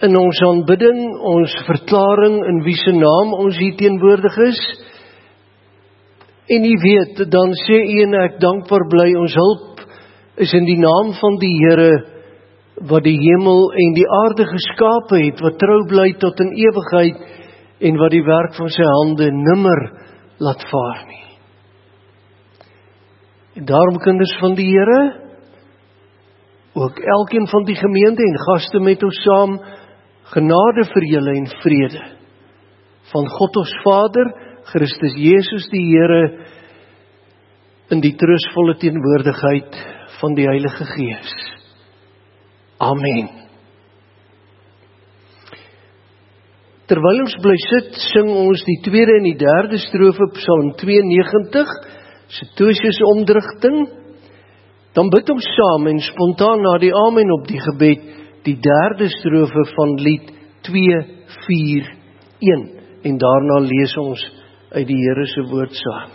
in ons aanbidding, ons verklaring in wie se naam ons hier teenwoordig is. En u weet, dan sê u en ek dankbaar bly, ons hulp is in die naam van die Here, wat die hemel en die aarde geskape het, wat trou bly tot in ewigheid, en wat die werk van sy hande nimmer laat vaar nie. En daarom, kinders van die Here, ook elkeen van die gemeente en gaste met ons saam, genade vir julle en vrede van God ons Vader, Christus Jesus die Here, in die troostvolle teenwoordigheid van die Heilige Gees. Amen. Terwyl ons bly sit, sing ons die tweede en die derde strofe Psalm 92, Setosius omdigting. Dan bid ons saam en spontaan na die amen op die gebed, die derde strofe van lied 241. En daarna lees ons uit die Here se woord saam.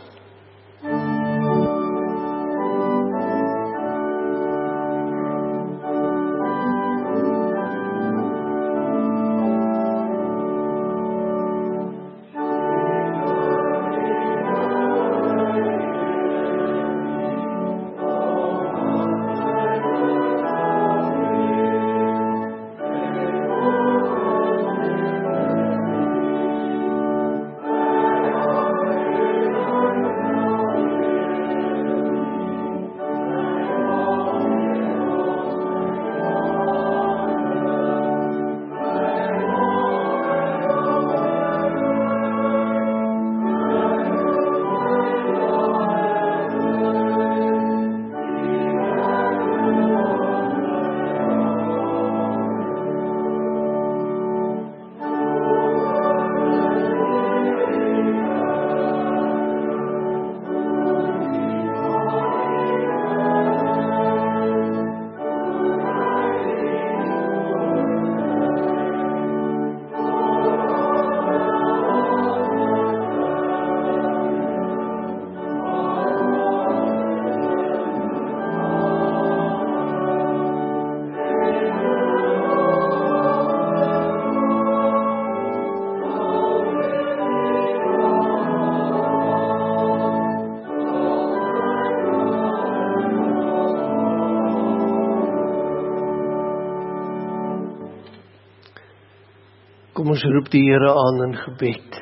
Kom ons roep die Here aan in gebed.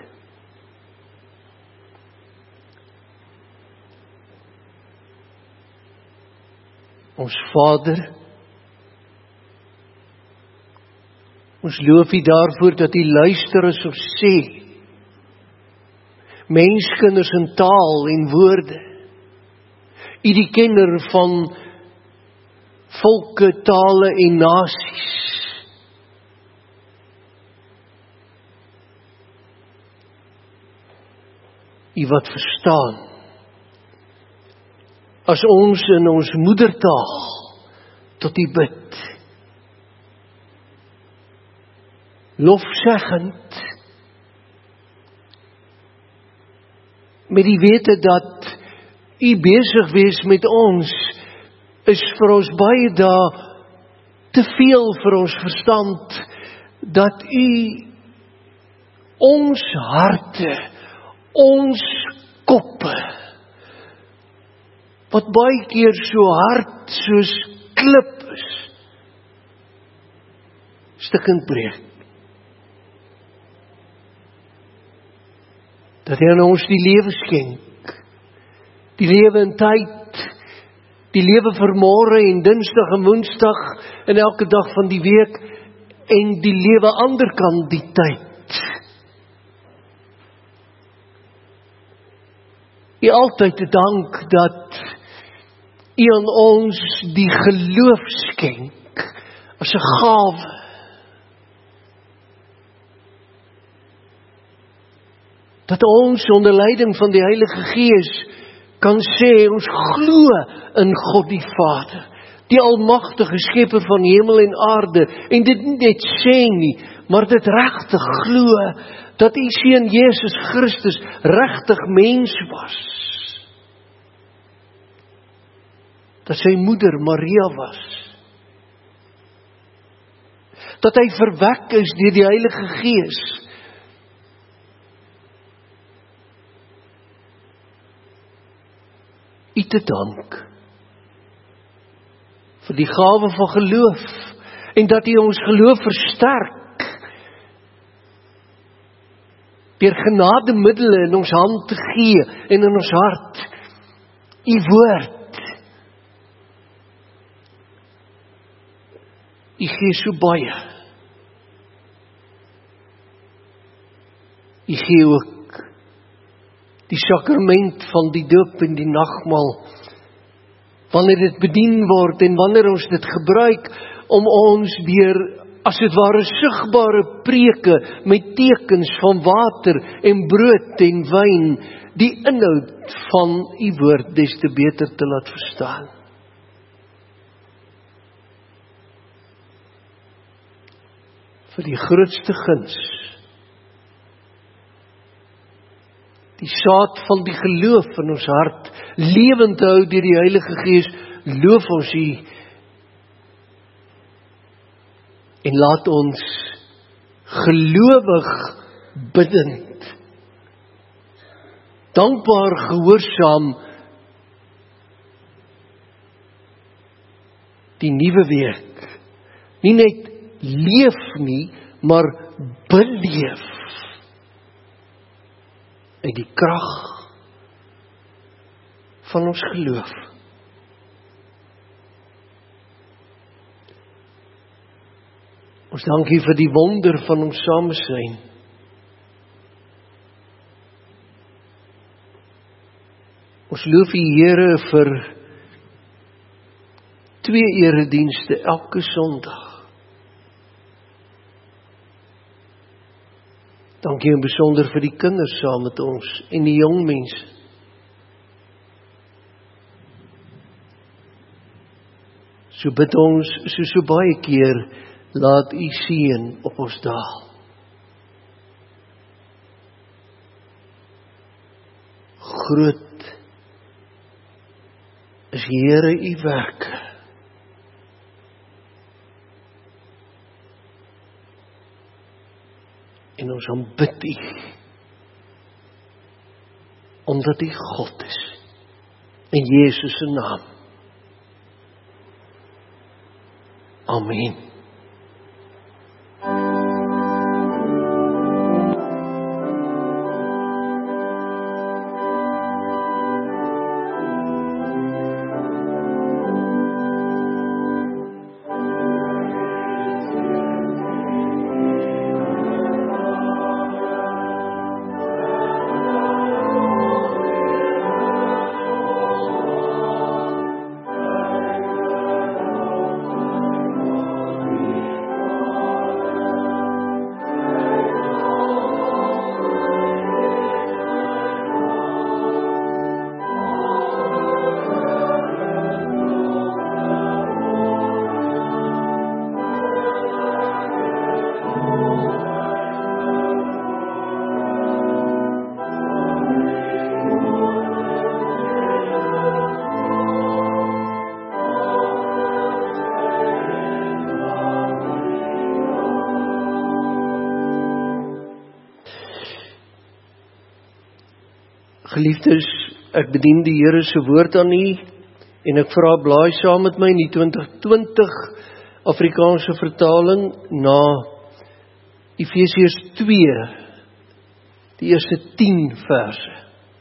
Ons Vader, ons loof U daarvoor dat U luister as ons sê, menskinders in taal en woorde, U die kenner van volke, tale en nasies. U wat verstaan, as ons in ons moedertaal tot U bid, lofzeggend, met die wete dat U besig wees met ons, is vir ons baie dae te veel vir ons verstand, dat U ons harte, ons koppe, wat baie keer so hard soos klip is, stukkend breek. Dat hy aan ons die lewe skenk, die lewe in tyd, die lewe vir môre en dinsdag en woensdag en elke dag van die week, en die lewe anderkant die tyd. U altyd te dank dat U aan ons die geloof skenk as 'n gawe. Dat ons onder leiding van die Heilige Gees kan sê, ons glo in God die Vader, die almagtige skepper van hemel en aarde, en dit nie net sê nie, maar dit regtig glo, dat U Seun Jesus Christus regtig mens was. Dat sy moeder Maria was. dat hy verwek is deur die Heilige Gees. U te dank vir die gawe van geloof, en dat U ons geloof versterk, deur genademiddele in ons hand te gee, en in ons hart, U woord. U gee so baie. U gee ook die sakrament van die doop en die nagmaal, wanneer dit bedien word en wanneer ons dit gebruik om ons deur, as dit ware, sigbare preke met tekens van water en brood en wyn, die inhoud van U woord des te beter te laat verstaan. Vir die grootste guns, die saad van die geloof in ons hart, lewend hou deur die Heilige Gees, loof ons U, en laat ons gelowig bidend, dankbaar gehoorsaam, die nuwe week, nie net leef nie, maar beleef, uit die krag van ons geloof. Ons dank U vir die wonder van ons samesyn. Ons loof U, Here, vir 2 eredienste elke Sondag. Dankie in besonder vir die kinders saam met ons en die jong mense. So bid ons, so baie keer, laat U seën op ons daal. Groot is, Here, U werke. En ons aanbid U, omdat U God is, in Jesus se naam. Amen. Geliefdes, ek bedien die Here se woord aan U, en ek vra blaai saam met my in die 2020 Afrikaanse vertaling na Efesiërs 2, die eerste 10 verse.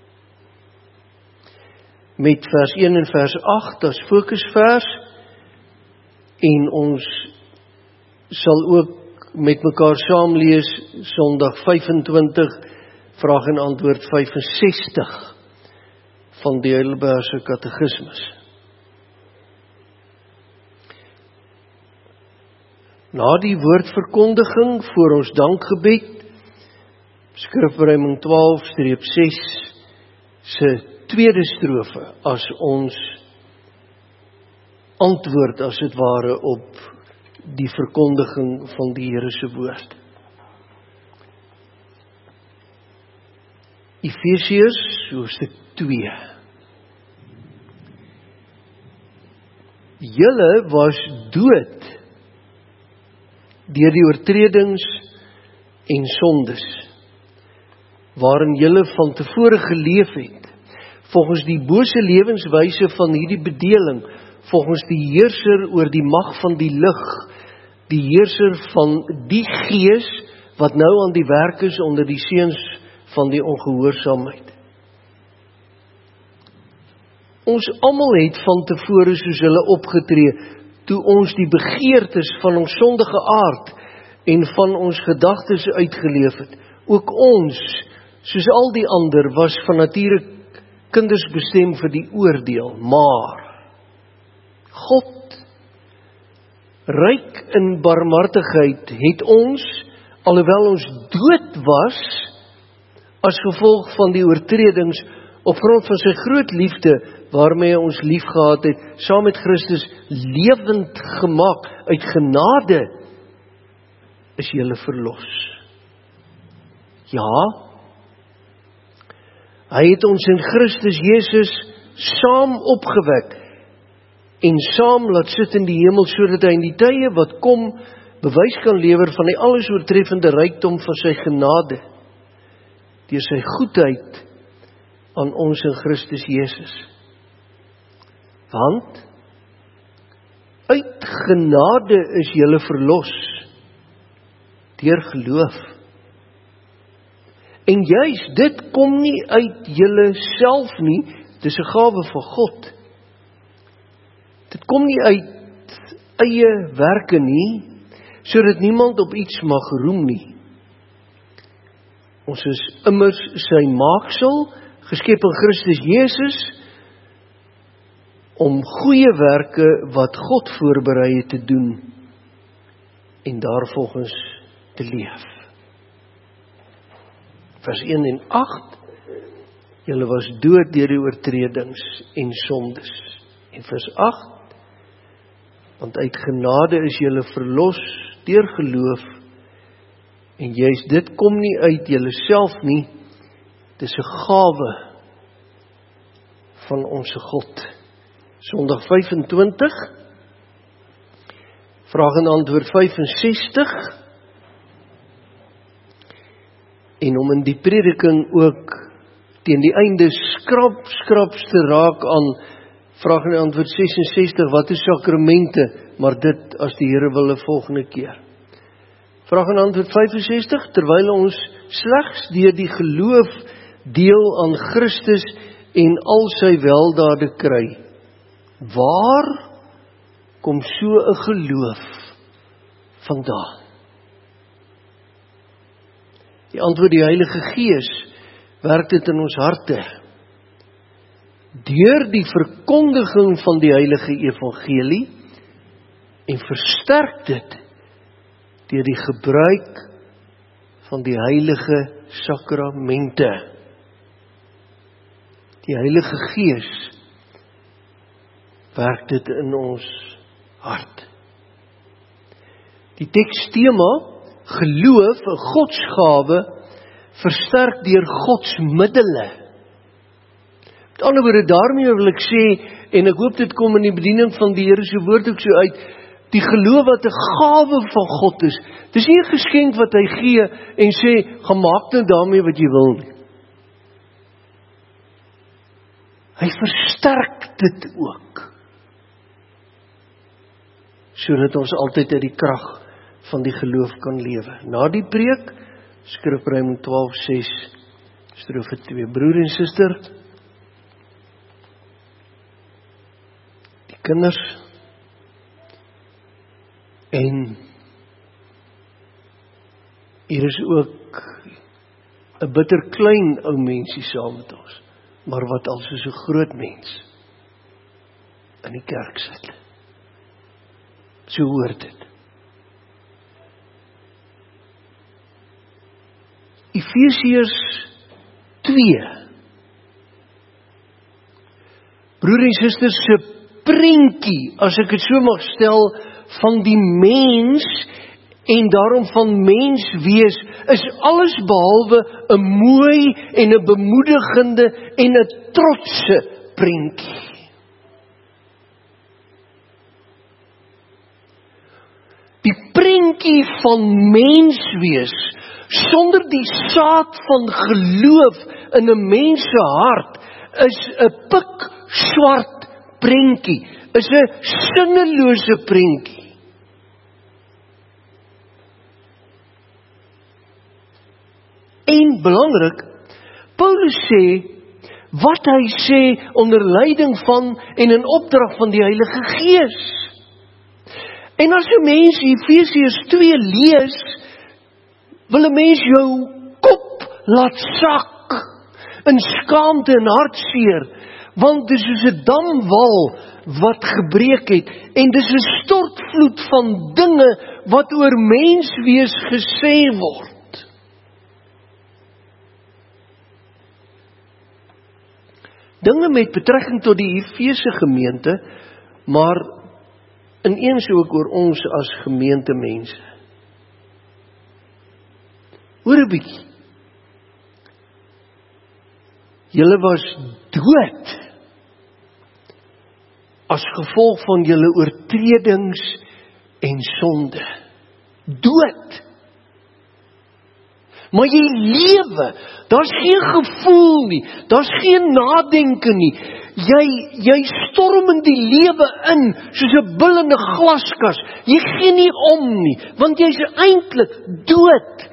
Met vers 1 en vers 8 as fokusvers, en ons sal ook met mekaar saam lees Sondag 25, vraag en antwoord 65 van die Heidelbergse Katekismus. Na die woordverkondiging voor ons dankgebed, Skrifberuiming 12-6 se tweede strofe as ons antwoord as het ware op die verkondiging van die Here se woord. Efesiërs hoofstuk 2. Julle was dood deur die oortredings en sondes, waarin julle van tevore geleef het, volgens die bose lewenswyse van hierdie bedeling, volgens die heerser oor die mag van die lig, die heerser van die gees, wat nou aan die werk is onder die seuns van die ongehoorsaamheid. Ons almal het van tevore soos hulle opgetree, toe ons die begeertes van ons sondige aard en van ons gedagtes uitgeleef het. Ook ons, soos al die ander, was van nature kinders bestem vir die oordeel, maar God, ryk in barmhartigheid, het ons, alhoewel ons dood was, as gevolg van die oortredings, op grond van sy groot liefde, waarmee hy ons lief gehad het, saam met Christus lewend gemaak, uit genade is julle verlos. Ja, hy het ons in Christus Jesus saam opgewek, en saam laat sit in die hemel, sodat hy in die tye wat kom, bewys kan lewer van die alles oortreffende rykdom van sy genade, deur sy goedheid aan ons in Christus Jesus. Want uit genade is julle verlos deur geloof. En juis dit kom nie uit julle self nie, dis 'n gawe van God. Dit kom nie uit eie werke nie, sodat niemand op iets mag roem nie. Ons is immers sy maaksel, geskep in Christus Jesus, om goeie werke wat God voorberei het te doen, en daarvolgens te leef. Vers 1 en 8, julle was dood deur die oortredings en sondes. En vers 8, want uit genade is julle verlos deur geloof, en juist dit kom nie uit julle self nie, dis 'n gawe van ons God. Sondag 25, vraag en antwoord 65, en om in die prediking ook teen die einde skraps te raak aan vraag en antwoord 66, wat is sakramente, maar dit as die Here wil 'n volgende keer. Vraag en antwoord 65, terwyl ons slegs deur die geloof deel aan Christus en al sy weldade kry. Waar kom so 'n geloof vandaan? Die antwoord, die Heilige Gees werk dit in ons harte. Deur die verkondiging van die heilige evangelie en versterk dit deur die gebruik van die heilige sakramente. Die Heilige Gees werk dit in ons hart. Die tekstema, geloof, 'n godsgawe, versterk deur Gods middele. Met ander woorde, daarmee wil ek sê, en ek hoop dit kom in die bediening van die Here se woord ook so uit, die geloof wat 'n gawe van God is, dis nie 'n geskenk wat hy gee en sê, gaan maak nou daarmee wat jy wil nie. Hy versterk dit ook, sodat ons altyd uit die krag van die geloof kan lewe. Na die preek, Skrifruim 12:6, strofe 2. Broer en suster, die kinders, en hier is ook 'n bitter klein ou mensie saam met ons, maar wat al soos 'n groot mens in die kerk sit. So hoort dit. Efesiërs 2. Broer en susters, se prentjie, as ek dit so mag stel, van die mens en daarom van mens wees, is alles behalwe 'n mooi en 'n bemoedigende en 'n trotse prentjie. Die prentjie prentjie van mens wees, sonder die saad van geloof in 'n mens se hart, is 'n pikswart prentjie, is 'n sinnelose prentjie. En belangrik, Paulus sê, wat hy sê onder leiding van en in opdrag van die Heilige Gees. En as 'n mens Efesiërs 2 lees, wil 'n mens jou kop laat sak in skaamte en hartseer, want dis soos 'n damwal wat gebreek het, en dis 'n stortvloed van dinge wat oor menswees gesê word. Dinge met betrekking tot die Efese gemeente, maar ineens ook oor ons as gemeentemense. Hoor 'n bietjie. Julle was dood as gevolg van julle oortredings en sonde. Dood. Maar jy lewe, daar's geen gevoel nie, daar's geen nadenke nie. Jy storm in die lewe in, soos 'n bil in 'n glaskas. Jy gee nie om nie, want jy's eintlik dood.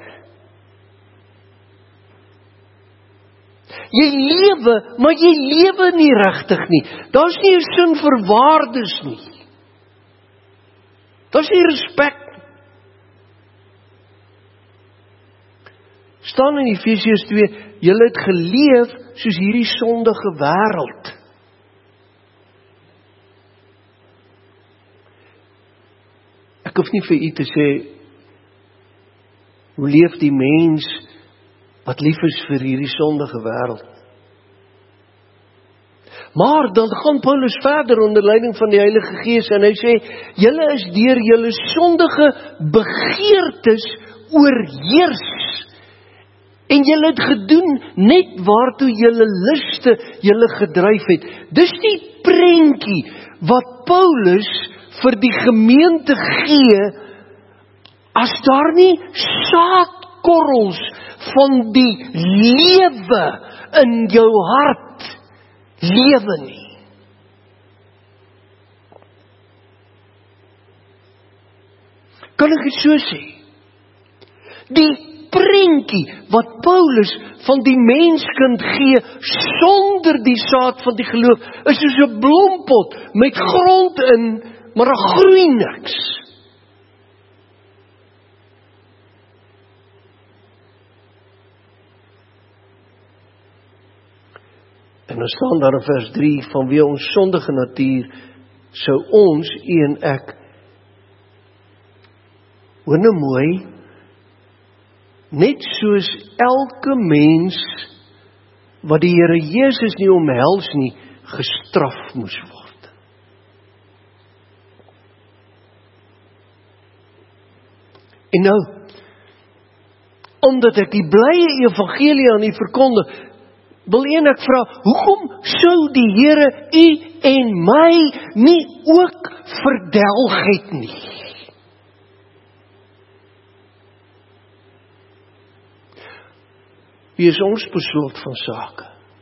Jy lewe, maar jy lewe nie regtig nie. Daar's nie 'n sin vir waardes nie. Daar's nie respek. Staan in Efesiërs 2, julle het geleef soos hierdie sondige wêreld. Ek hoef nie vir u te sê, hoe leef die mens wat lief is vir hierdie sondige wêreld. Maar dan gaan Paulus verder onder leiding van die Heilige Gees en hy sê, julle is deur julle sondige begeertes oorheers. En julle het gedoen net waartoe julle liste julle gedryf het. Dis die prentjie wat Paulus vir die gemeente gee, as daar nie saadkorrels van die lewe in jou hart lewe nie. Kan ek dit so sê? Die prentjie wat Paulus van die menskind gee sonder die saad van die geloof is soos 'n blompot met grond in, maar daar groei niks. En dan staan daar in vers 3, vanweë ons sondige natuur sou ons, u en ek, hoor nou mooi, net soos elke mens wat die Here Jesus nie omhels nie, gestraf moes word. En nou, omdat ek die blye evangelie aan u verkondig, wil een ek vra, hoekom sou die Here u en my nie ook verdelg het nie? Wie is ons beslot van sake?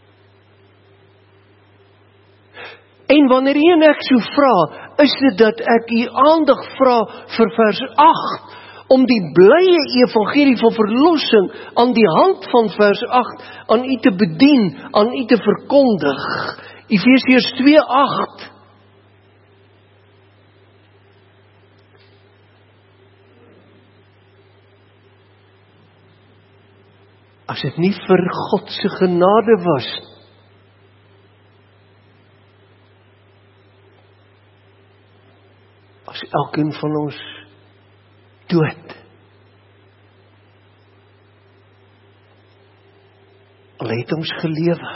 En wanneer een ek so vra, is dit dat ek u aandag vra vir vers 8, om die blye evangelie van verlossing aan die hand van vers 8 aan u te bedien, aan u te verkondig. Efesiërs 2:8. As dit nie vir God se genade was, was elkeen van ons dood. Al het ons gelewe.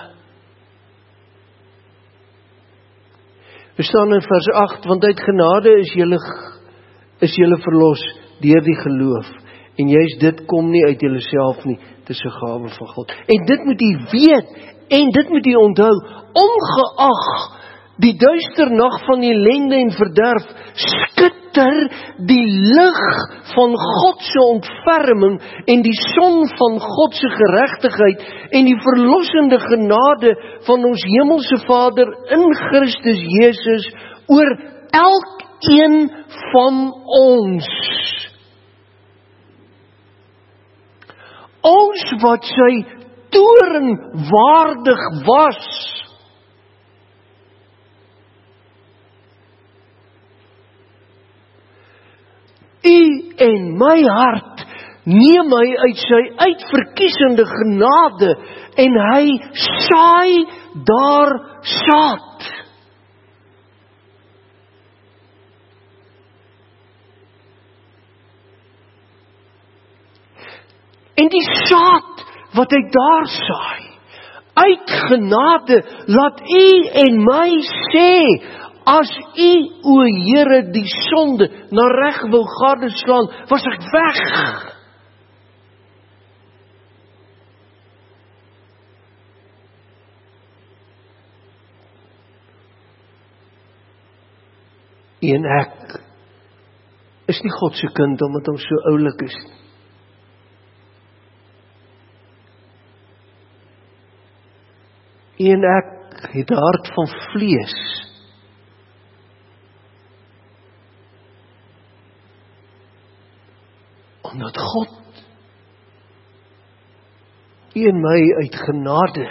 We staan in vers 8, want uit genade is julle verlos deur die geloof. En juist dit kom nie uit julleself nie, dit is 'n gawe van God. En dit moet u weet, en dit moet u onthou, ongeag die duister nag van ellende en verderf, skud egter die lig van God se ontferming en die son van God se geregtigheid en die verlossende genade van ons hemelse Vader in Christus Jesus oor elkeen van ons. Ons wat sy toorn waardig was. U en my hart neem hy uit sy uitverkiesende genade en hy saai daar saad. En die saad wat hy daar saai, uit genade, laat u en my sê, as u, o Here, die sonde na reg wou gadeslaan, was ek weg. En ek is nie God se kind omdat ons so oulik is nie. En ek het 'n hart van vlees. Omdat God u en my uit genade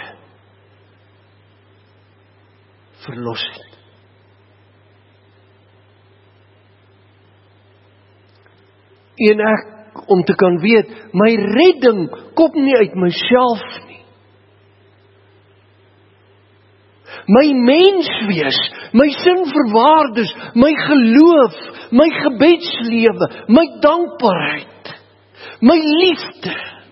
verlos het. En ek, om te kan weet, my redding kom nie uit myself nie. My menswees, my sinverwaardes, my geloof, my gebedslewe, my dankbaarheid, my liefde.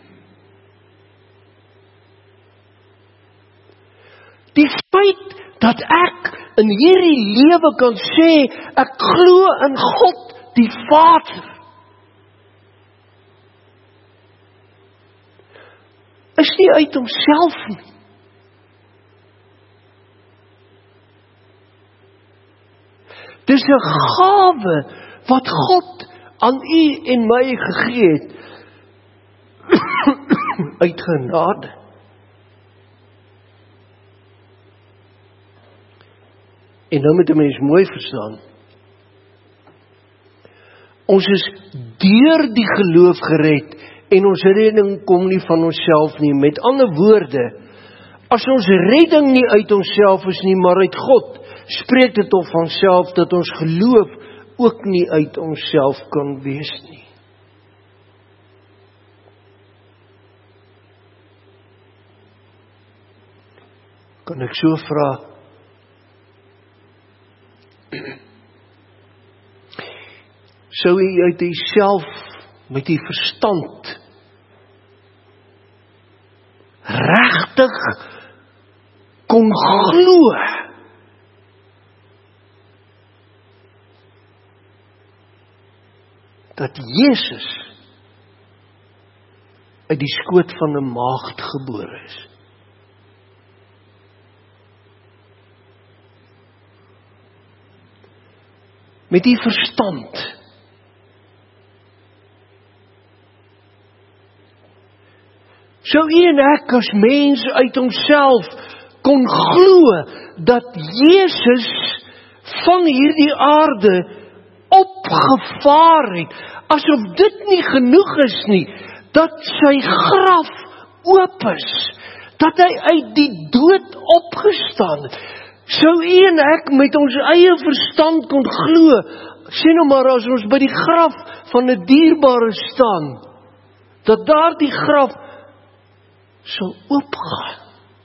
Die feit dat ek in hierdie lewe kan sê, ek glo in God die Vader, is nie uit homself nie. Dis 'n gawe wat God aan u en my gegee het uit genade. En nou moet 'n mens mooi verstaan. Ons is deur die geloof gered en ons redding kom nie van onsself nie. Met ander woorde, as ons redding nie uit onsself is nie, maar uit God, spreek dit op vanself dat ons geloof ook nie uit onsself kan wees nie. Kan ek so vra? Sou u uit uself met die verstand regtig kon glo dat Jesus uit die skoot van 'n maagd gebore is? Met die verstand sou u en ek as mens uit homself kon glo dat Jesus van hierdie aarde opgevaar het, asof dit nie genoeg is nie, dat sy graf oop is, dat hy uit die dood opgestaan het. Sou u en ek met ons eie verstand kon glo, sê nou maar as ons by die graf van 'n dierbare staan, dat daar die graf sal oopgaan.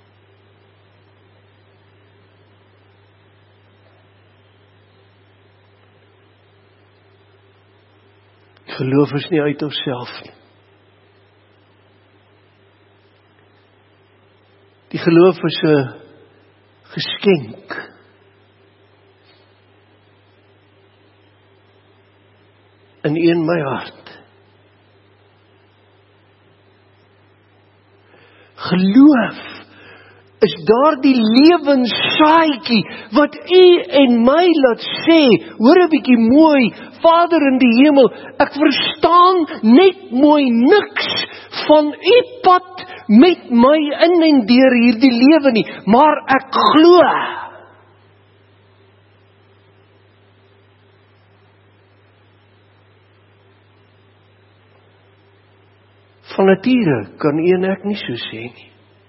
Geloof is nie uit onsself nie. Die geloof is 'n geskenk. In u en my hart. Geloof is daardie lewenssaadjie wat U en my laat sê, hoor 'n bietjie mooi, Vader in die hemel, ek verstaan net mooi niks van U pad met my in en deur hierdie lewe nie, maar ek glo. Van nature kan U en ek nie so sê nie.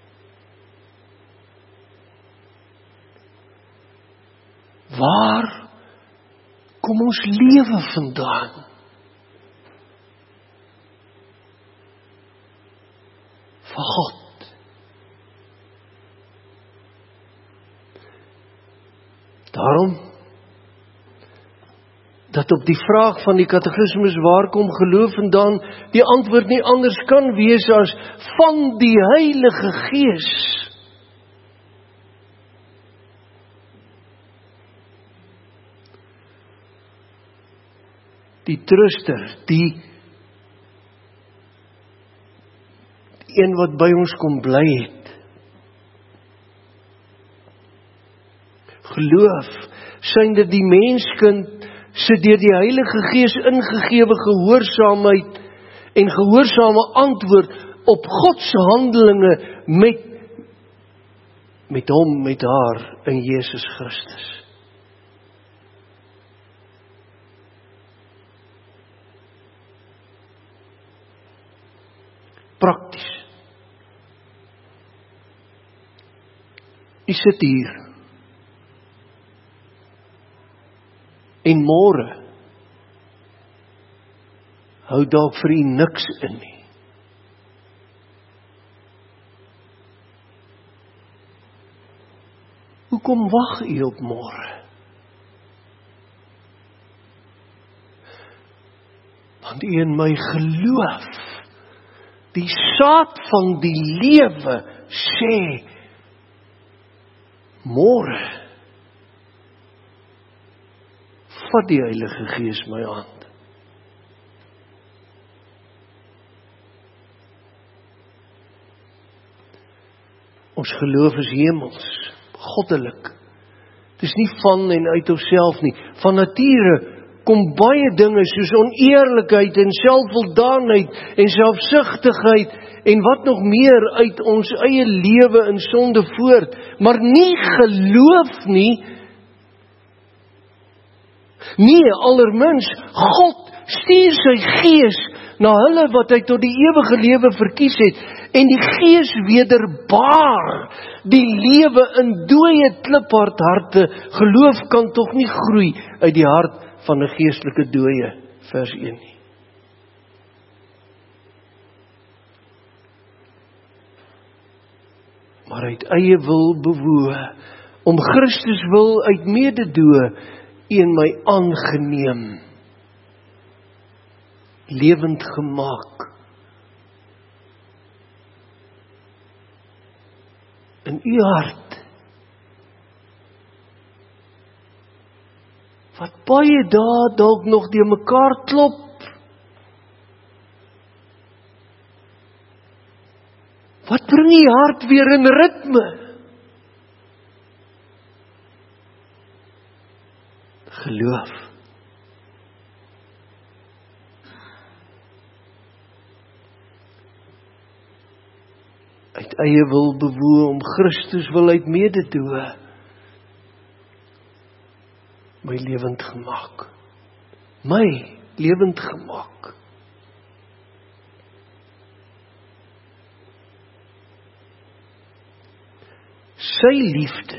Waar kom ons lewe vandaan? Van God. Daarom, dat op die vraag van die katekismus, waar kom geloof vandaan, die antwoord nie anders kan wees as van die Heilige Gees. Die truster, die een wat by ons kom bly het. Geloof, synde die menskind se deur die Heilige Gees ingegewe gehoorsaamheid en gehoorsame antwoord op God se handelinge met hom, met haar in Jesus Christus. Prakties. U sit hier. En môre hou dalk vir U niks in nie. Hoekom wag U op môre? Want U en my geloof, die saad van die lewe sê, môre vat die Heilige Gees my hand. Ons geloof is hemels, goddelik. Het is nie van en uit onsself nie. Van nature kom baie dinge soos oneerlikheid en selfvoldaanheid en selfsugtigheid en wat nog meer uit ons eie lewe in sonde voort, maar nie geloof nie. Nee, allermins, God stuur sy Gees na hulle wat hy tot die ewige lewe verkies het, en die Gees wederbaar die lewe in dooie kliphard harte. Geloof kan tog nie groei uit die hart van 'n geestelike dooie, vers 1 nie. Maar uit eie wil bewoe, om Christus wil uit mededoe, en my aangeneem, lewend gemaak, in U hart, wat baie dae dalk nog deur mekaar klop, wat bring U hart weer in ritme? Geloof. Uit eie wil bewoe, om Christus wil uit mededoe, my lewend gemaak. My lewend gemaak. Sy liefde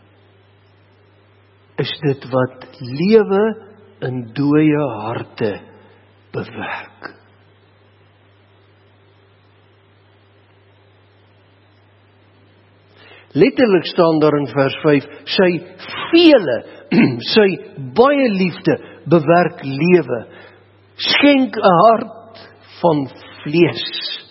is dit wat lewe in dooie harte bewerk. Letterlik staan daar in vers 5, sy vele, sy baie liefde bewerk lewe, skenk 'n hart van vlees.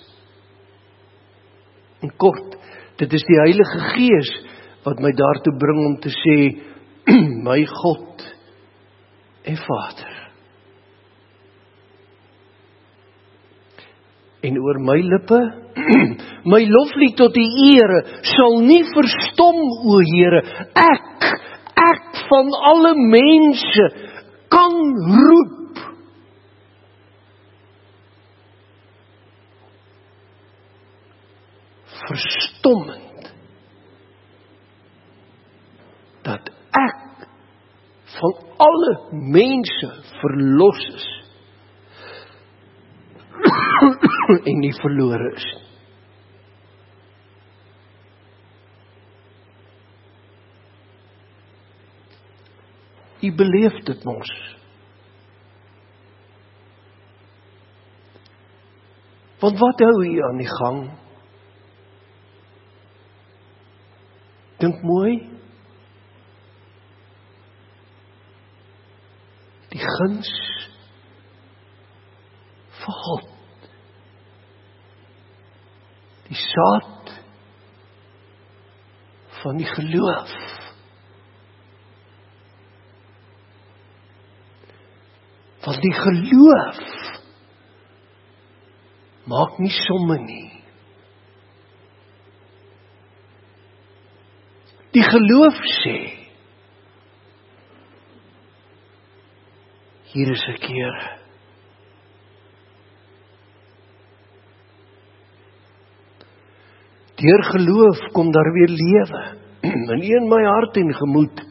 En kort, dit is die Heilige Gees wat my daartoe bring om te sê, my God en Vader. En oor my lippe, my loflied tot die Here, sal nie verstom, o Here. Ek van alle mense, kan roep. Verstommend, dat ek van alle mense verlos is, en nie verlore is. U beleef dit mos. Want wat hou u aan die gang? Dink mooi. Die guns van God. Die saad van die geloof. Want die geloof maak nie somme nie. Die geloof sê, hier is ek, Here. Deur geloof kom daar weer lewe in my hart en gemoed.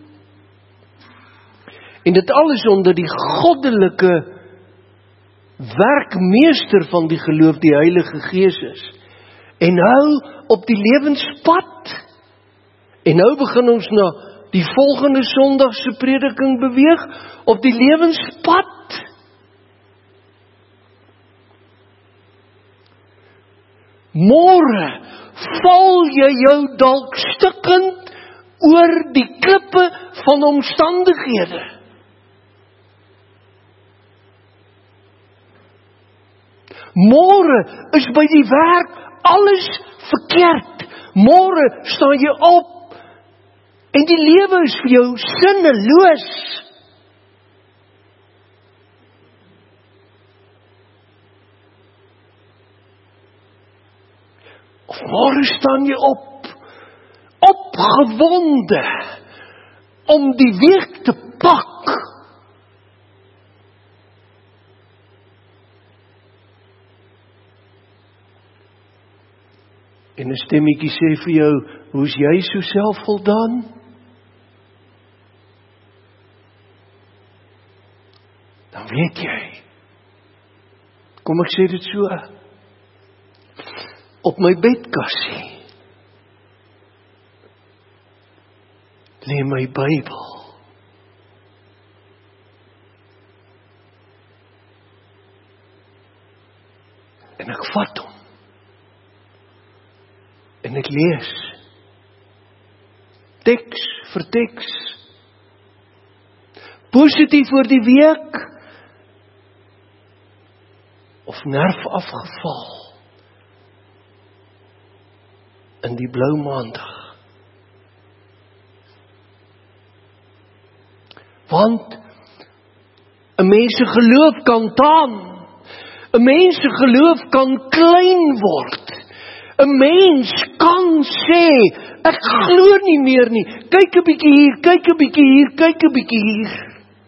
En dit alles onder die goddelike werkmeester van die geloof, die Heilige Gees is. En nou op die lewenspad. En nou begin ons na die volgende Sondagse prediking beweeg, op die lewenspad. Môre val jy jou dalk stikkend oor die klippe van omstandighede. Môre is by die werk alles verkeerd. Môre staan jy op en die lewe is vir jou sinneloos. Of môre staan jy op, opgewonde om die week te pak. En 'n stemmetjie sê vir jou, hoe's jy so selfvoldaan? Dan weet jy. Kom ek sê dit so. Op my bedkassie lê my Bybel. En ek vat hom. En ek lees. Teks vir teks. Positief oor die week. Of nerf afgeval. In die blou maandag. Want 'n mens se geloof kan taan. 'n mens se geloof kan klein word. 'n mens kan sê, ek glo nie meer nie. Kyk 'n bietjie hier, kyk 'n bietjie hier, kyk 'n bietjie hier.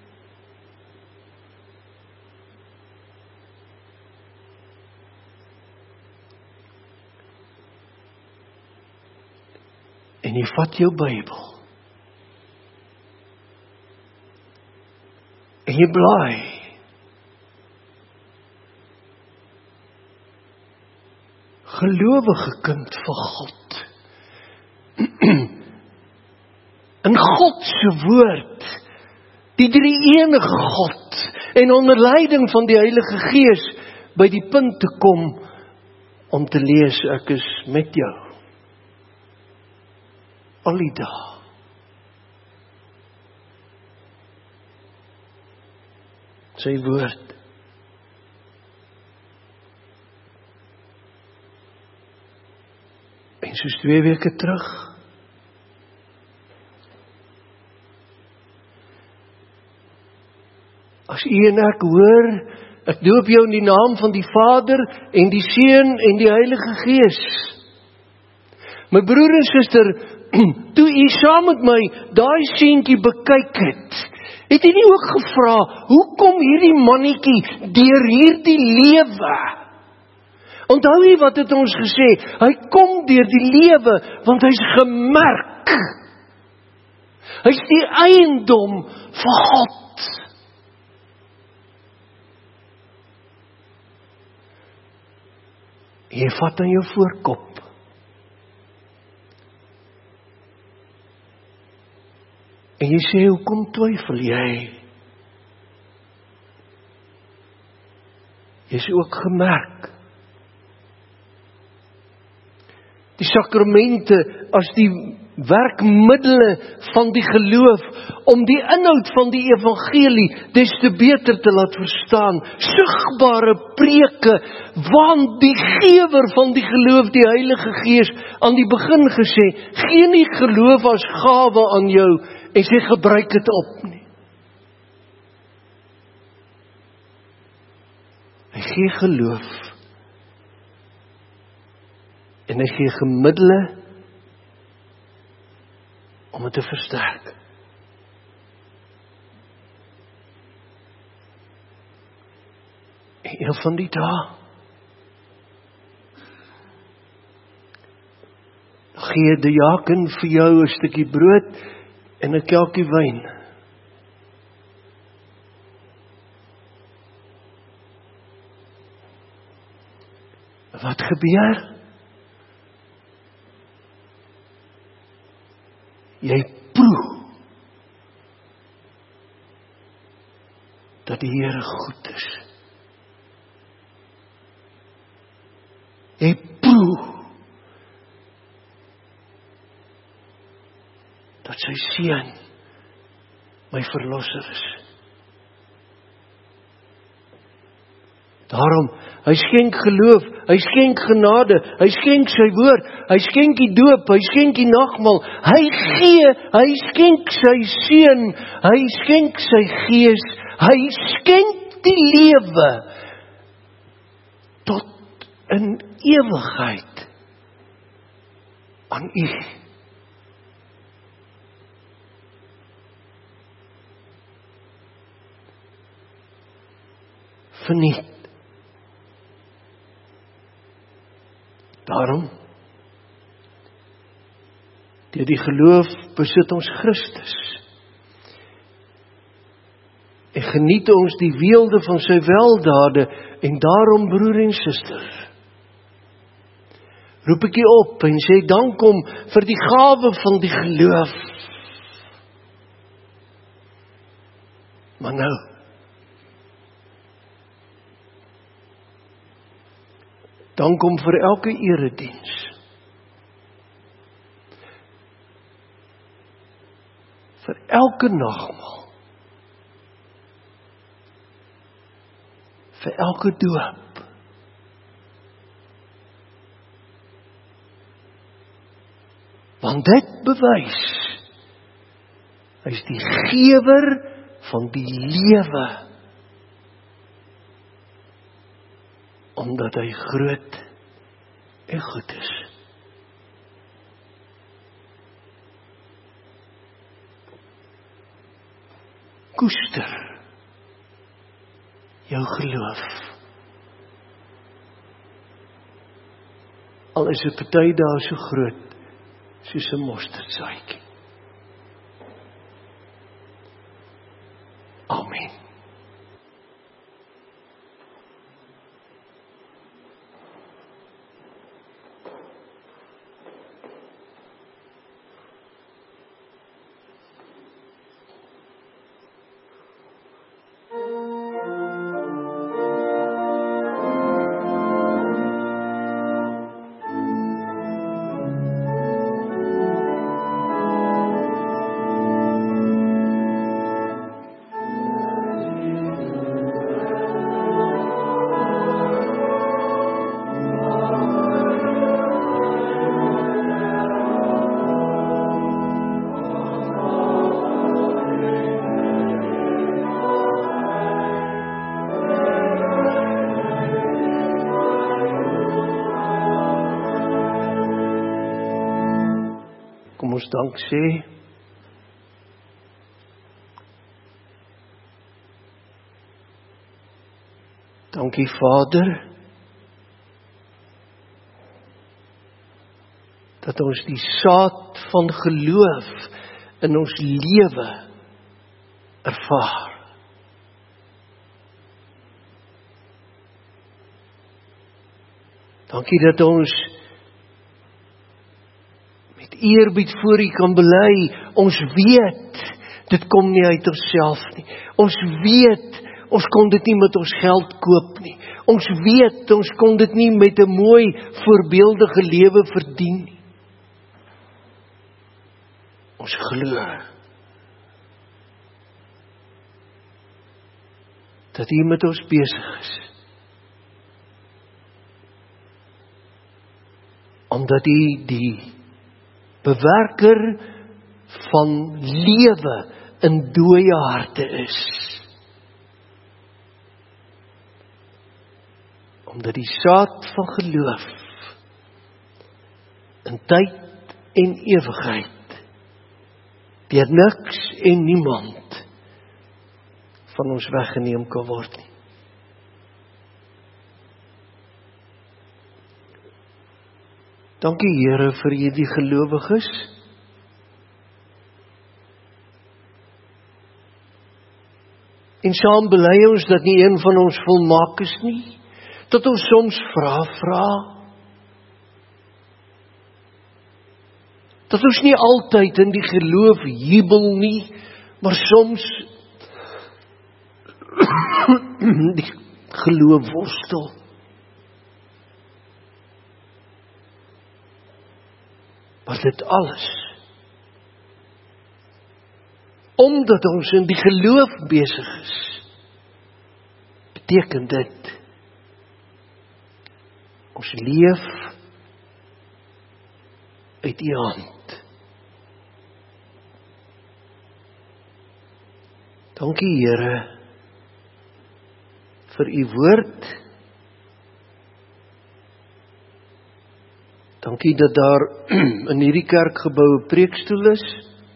En jy vat jou Bybel. En jy blaai. Gelowige kind van God. In God se woord, die drie-enige God, en onder leiding van die Heilige Gees, by die punt te kom, om te lees, ek is met jou. Al die dae. Sy woord. En soos 2 weke terug, as u en ek hoor, Ek doop jou in die naam van die Vader en die Seun en die Heilige Gees. My broer en suster, toe u saam met my daai seentjie bekyk het u nie ook gevra, hoe kom hierdie mannetjie deur hierdie lewe? Onthou jy wat het ons gesê? Hy kom deur die lewe, want hy's gemerk. Hy's die eiendom van God. Jy vat aan jou voorkop. En jy sê, hoekom twyfel jy? Jy is ook gemerk. Die sakramente as die werkmiddele van die geloof, om die inhoud van die evangelie des te beter te laat verstaan. Sigbare preke, want die gewer van die geloof, die Heilige Gees, aan die begin gesê, gee nie geloof as gawe aan jou, en sê gebruik dit op nie. Hy gee geloof, en hy gee gemiddele, om het te versterk. En een van die dae, gee die diaken vir jou 'n stukkie brood, en 'n kelkie wyn. Wat gebeur? Jy proe dat die Here goed is. Jy proe dat sy seun my verlosser is. Daarom, hy skenk geloof, hy skenk genade, hy skenk sy woord, hy skenk die doop, hy skenk die nagmaal, hy skenk sy seun, hy skenk sy gees, hy skenk die lewe tot in ewigheid aan u. Verniet. Daarom, deur die geloof besit ons Christus en geniet ons die weelde van sy weldade, en daarom, broer en suster, roep ek u op en sê dank hom vir die gawe van die geloof. Maar nou, dank hom vir elke erediens. Vir elke nagmaal. Vir elke doop. Want dit bewys, hy is die gewer van die lewe. Omdat hy groot en goed is. Koester jou geloof. Al is 'n party daar so groot soos 'n mosterdsaadjie. Amen. ons dank sê. Dankie Vader, dat ons die saad van geloof in ons lewe ervaar. Dankie dat ons met eerbied voor U kan bely, ons weet, dit kom nie uit onsself nie. Ons weet, ons kon dit nie met ons geld koop nie. Ons weet, ons kon dit nie met 'n mooi, voorbeeldige lewe verdien nie. Ons glo dat U met ons besig is. Omdat U die bewerker van lewe in dooie harte is. Omdat die saad van geloof in tyd en ewigheid deur niks en niemand van ons weggeneem kan word nie. Dankie Here vir hierdie gelowiges. En saam bely ons dat nie een van ons volmaak is nie. Dat ons soms vra. Dat ons nie altyd in die geloof jubel nie, maar soms die geloof worstel. Maar dit alles, omdat ons in die geloof besig is, beteken dit, ons leef uit U hand. Dankie Here vir U woord. Dankie dat daar in hierdie kerkgebou 'n preekstoel is.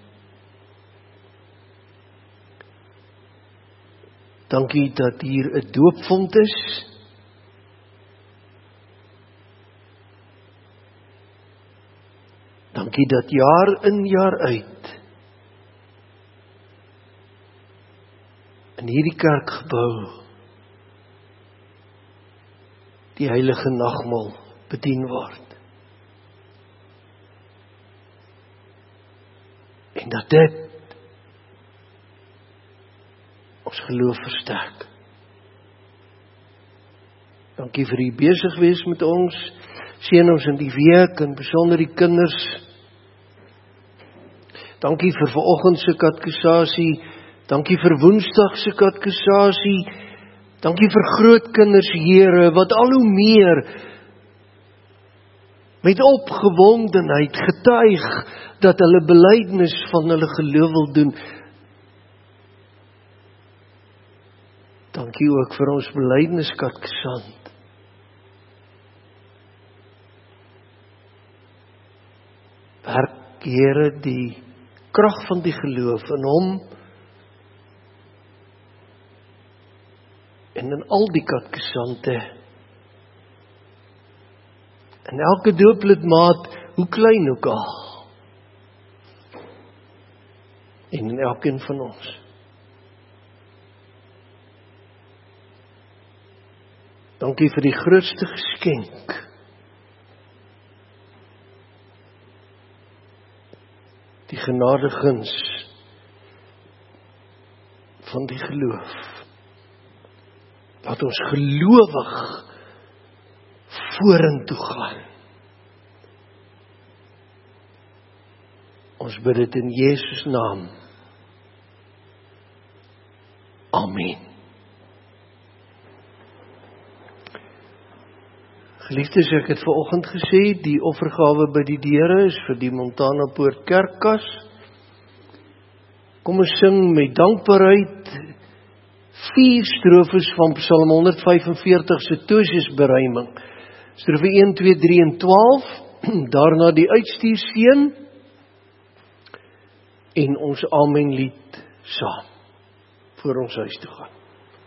Dankie dat hier 'n doopvont is. Dankie dat jaar in jaar uit in hierdie kerkgebou die heilige nagmaal bedien word. En dat dit ons geloof versterk. Dankie vir U besig wees met ons. Seën ons in die week, en besonder die kinders. Dankie vir vanoggend se katekisasie. Dankie vir Woensdag se katekisasie. Dankie vir grootkinders, Here, wat al hoe meer met opgewondenheid getuig dat hulle belydenis van hulle geloof wil doen. Dankie ook vir ons belydenisskatkisant. Werk, Here, die krag van die geloof in hom en in al die katkisante. En elke dooplidmaat, hoe klein ook al. En in elkeen van ons. Dankie vir die grootste geskenk. Die genadeguns van die geloof. Laat ons gelowig vorentoe gaan. Ons bid dit in Jesus naam. Amen. Geliefdes, ek het vanoggend gesê, die offergawe by die deure is vir die Montana Poort Kerkkas. Kom ons sing met dankbaarheid 4 strofes van Psalm 145 se toosjesberuiming. Strofe 1, 2, 3 en 12, daarna die uitstuurseën, en ons amen lied saam voor ons huis toe gaan.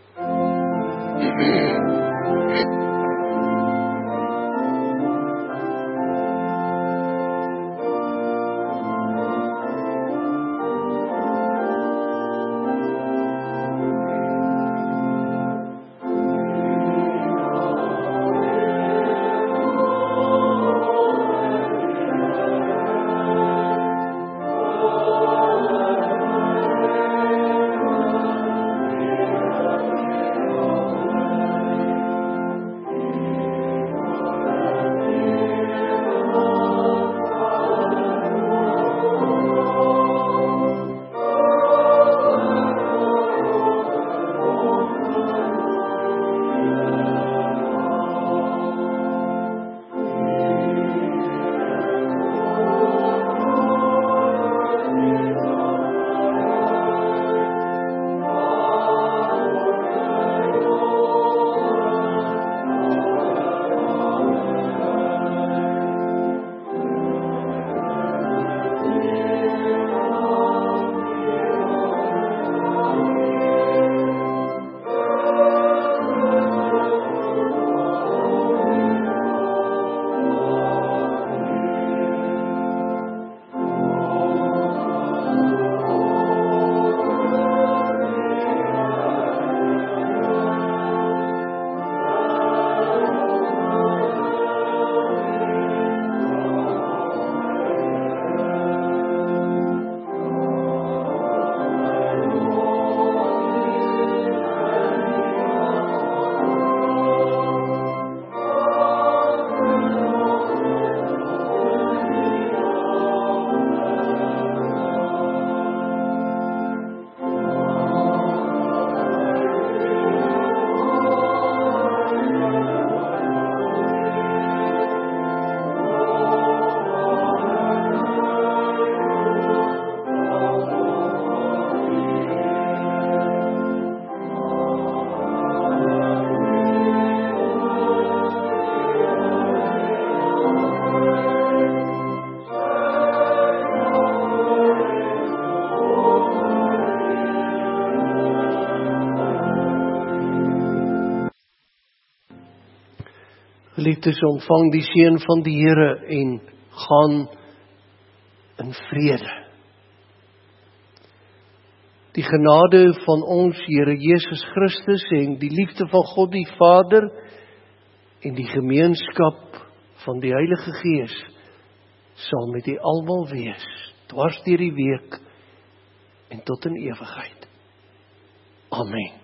Geliefdes, ontvang die seën van die Here en gaan in vrede. Die genade van ons Here Jesus Christus en die liefde van God die Vader en die gemeenskap van die Heilige Gees sal met u almal wees, dwars deur die week en tot in ewigheid. Amen.